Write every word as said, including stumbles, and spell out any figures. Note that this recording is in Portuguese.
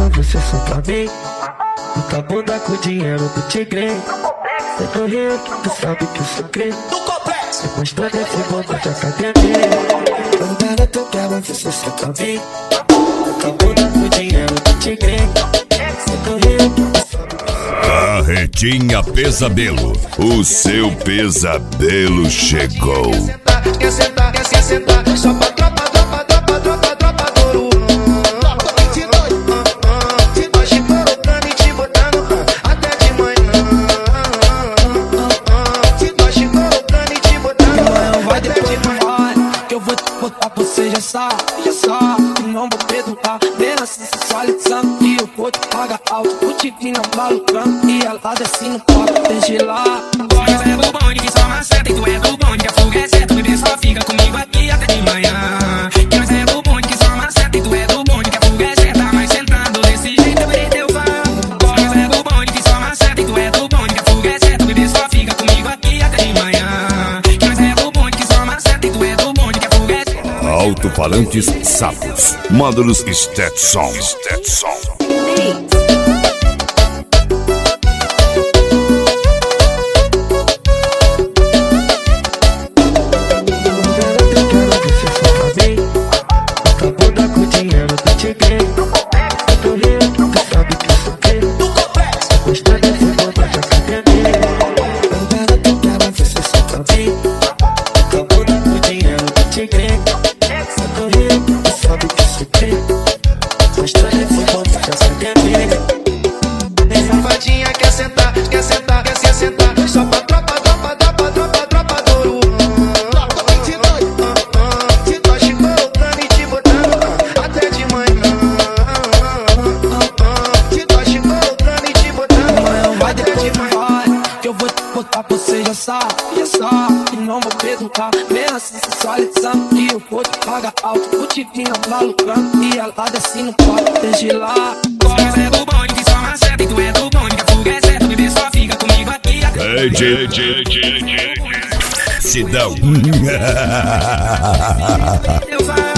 você só pra mim. Muita bunda com dinheiro do tigre. Cê correu, tu sabe que eu sou crente. Cê gostou desse bobo de academia. Quando garoto eu quero você só pra mim. Muita bunda com dinheiro do tigre. Cê correu, tu sabe que eu sou crente. Carretinha Pesadelo, o seu pesadelo chegou. Quer sentar, quer sentar, quer sentar, só pra tropa, tropa, tropa, tropa, tropa do ouro. Se nós, se nós te colocando e te botando até de manhã. Se nós te colocando e te botando vai depois de manhã, que eu vou te botar, você já sabe, já sabe. Não vou perdoar, mesmo assim sensualizando. E eu vou te pagar alto, vou te vir na malucando. E ela desce no copo, tem gelar. Mas é do bonde que só maceta, e tu é do bonde que a fuga é certa. O bebê só fica comigo aqui até de manhã. Que nós é do bonde que só maceta, e tu é do bonde que a fuga é certa. Mas sentando desse jeito eu virei teu fã. Mas é do bonde que só maceta, e tu é do bonde que a fuga é certa. O bebê só fica comigo aqui até de manhã. Que nós é do bonde que só maceta, e tu é do bonde que a fuga é certa. Alto-falantes Sapos, módulos Stetson. Stetson. Safadinha quer sentar, quer sentar, quer se sentar, só pra tropa, tropa, tropa, tropa, tropa do ouro. Se nós, se nós te colocando e te botando até de manhã. Se nós te colocando e te botando vai até depois de de manhã. manhã, que eu vou te botar, você já sabe, já sabe. E não vou perdoar, mesmo assim sensualizando. E eu vou te pagar alto, vou te vir na malucando. E ela desce no copo, tem gelar. Mas é do bonde que só maceta, e tu é do bonde que a fuga é certa. O bebê só fica comigo aqui até Ei, J, J, J, J. Sidão. eu faço.